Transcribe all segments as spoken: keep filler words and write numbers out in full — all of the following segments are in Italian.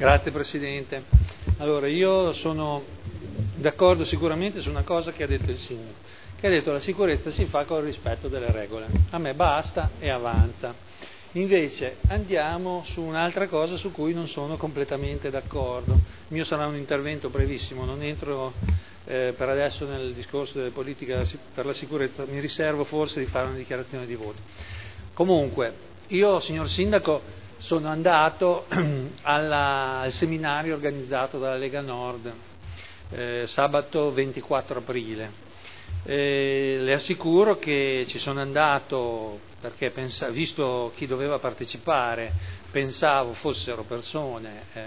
Grazie Presidente. Allora, io sono d'accordo sicuramente su una cosa che ha detto il Sindaco, che ha detto che la sicurezza si fa con il rispetto delle regole. A me basta e avanza. Invece andiamo su un'altra cosa su cui non sono completamente d'accordo. Il mio sarà un intervento brevissimo, non entro eh, per adesso nel discorso delle politiche per la sicurezza, mi riservo forse di fare una dichiarazione di voto. Comunque, io, signor Sindaco, sono andato alla, al seminario organizzato dalla Lega Nord eh, sabato ventiquattro aprile. Eh, le assicuro che ci sono andato perché pensa, visto chi doveva partecipare pensavo fossero persone eh,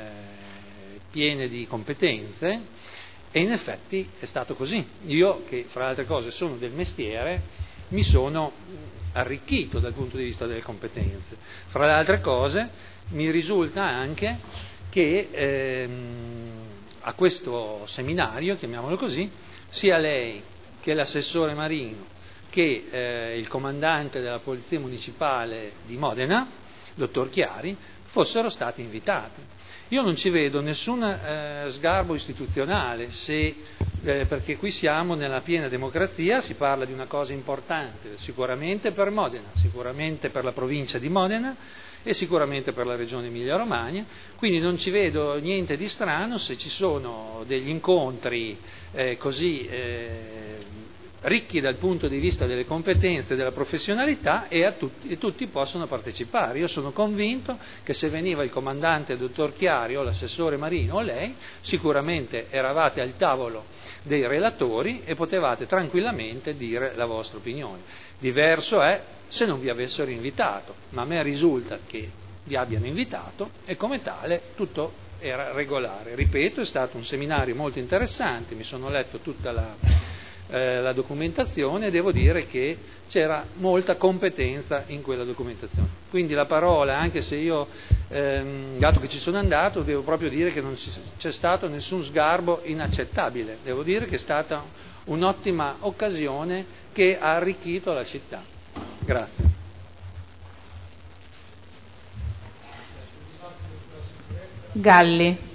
piene di competenze e in effetti è stato così. Io, che fra le altre cose sono del mestiere, mi sono arricchito dal punto di vista delle competenze. Fra le altre cose mi risulta anche che ehm, a questo seminario, chiamiamolo così, sia lei che l'assessore Marino che eh, il comandante della Polizia Municipale di Modena, dottor Chiari, fossero stati invitati. Io non ci vedo nessun eh, sgarbo istituzionale, se, eh, perché qui siamo nella piena democrazia, si parla di una cosa importante, sicuramente per Modena, sicuramente per la provincia di Modena e sicuramente per la regione Emilia-Romagna, quindi non ci vedo niente di strano se ci sono degli incontri eh, così eh, ricchi dal punto di vista delle competenze e della professionalità e, a tutti, e tutti possono partecipare. Io sono convinto che se veniva il comandante il dottor Chiari o l'assessore Marino o lei, sicuramente eravate al tavolo dei relatori e potevate tranquillamente dire la vostra opinione. Diverso è se non vi avessero invitato, ma a me risulta che vi abbiano invitato e come tale tutto era regolare. Ripeto, è stato un seminario molto interessante, mi sono letto tutta la... Eh, la documentazione e devo dire che c'era molta competenza in quella documentazione. Quindi la parola, anche se io, ehm, dato che ci sono andato, devo proprio dire che non c'è stato nessun sgarbo inaccettabile. Devo dire che è stata un'ottima occasione che ha arricchito la città. Grazie. Galli.